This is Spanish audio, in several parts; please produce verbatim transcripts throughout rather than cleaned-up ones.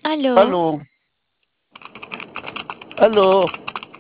Aló, Aló, aló,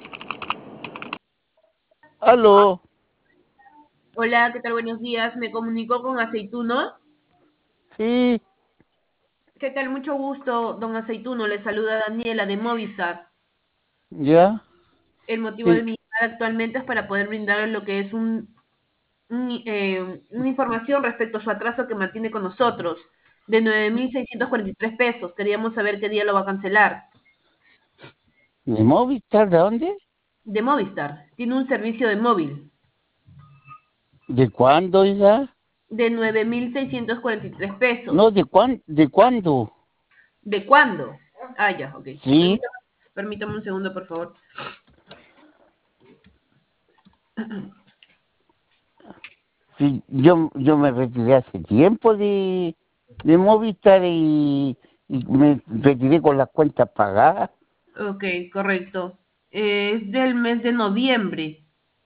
aló. Hola, ¿qué tal? Buenos días. Me comunicó con Aceituno. Sí, ¿Qué tal? Mucho gusto, don Aceituno. Le saluda Daniela de Movistar. ya, El motivo de sí, mi llamada actualmente es para poder brindarle lo que es un, un, eh, una información respecto a su atraso que mantiene con nosotros, de nueve mil seiscientos cuarenta y tres pesos. Queríamos saber qué día lo va a cancelar. ¿de Movistar? ¿De dónde? De Movistar. Tiene un servicio de móvil ¿De cuándo, oiga? de nueve mil seiscientos cuarenta y tres No, pesos. ¿de cuán, de cuándo? ¿De cuándo? Ah, ya, ok. Sí, Permítame, permítame un segundo, por favor. sí, yo, yo me retiré hace tiempo de, de Movistar y, y me retiré con las cuentas pagadas. Ok, correcto. Eh, es del mes de noviembre.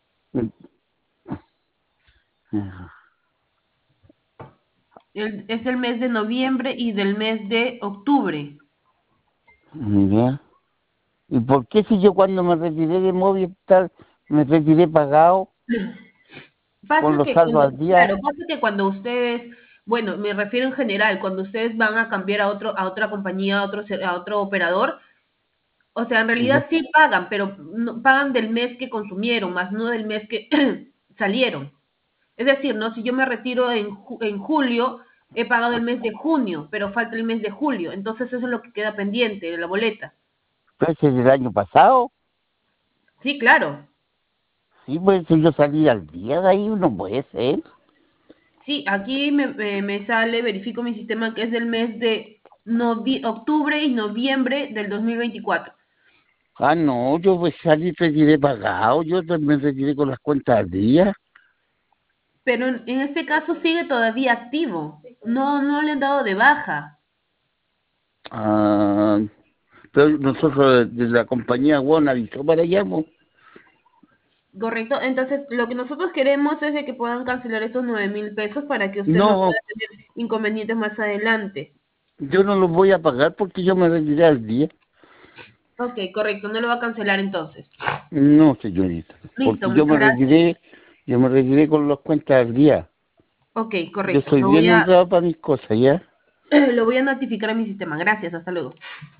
El- es del mes de noviembre y del mes de octubre. Ya. ¿Y por qué si yo cuando me retiré de Movistar me retiré pagado con Pasa los que saldos cuando, al día? claro, pasa que cuando ustedes, bueno, me refiero en general, cuando ustedes van a cambiar a otro, a otra compañía, a otro, ser- a otro operador, o sea, en realidad Ya. sí pagan, pero no, pagan del mes que consumieron, más no del mes que salieron. Es decir, ¿no? Si yo me retiro en, ju- en julio, he pagado el mes de junio, pero falta el mes de julio. Entonces eso es lo que queda pendiente de la boleta. Pero ese es del año pasado. Sí, claro. Sí, pues si yo salí al día de ahí, no puede ser. Sí, aquí me, me- me sale, verifico mi sistema que es del mes de novie- octubre y noviembre del dos mil veinticuatro. Ah, no, yo pues salí, retiré pagado, yo también retiré con las cuentas al día. Pero en, en este caso sigue todavía activo. No, no le han dado de baja. Ah, pero nosotros de la compañía One avisó para allá, po. ¿Correcto? Entonces, lo que nosotros queremos es de que puedan cancelar estos nueve mil pesos para que usted no No, pueda tener inconvenientes más adelante. yo no los voy a pagar porque yo me retiré al día. Ok, correcto, no lo va a cancelar entonces. No, señorita, Listo, porque yo muchas me gracias. retiré, yo me retiré con las cuentas al día. Ok, Yo correcto. soy Lo voy bien a, honrado para mis cosas, ¿ya? lo voy a notificar a mi sistema. Gracias, hasta luego.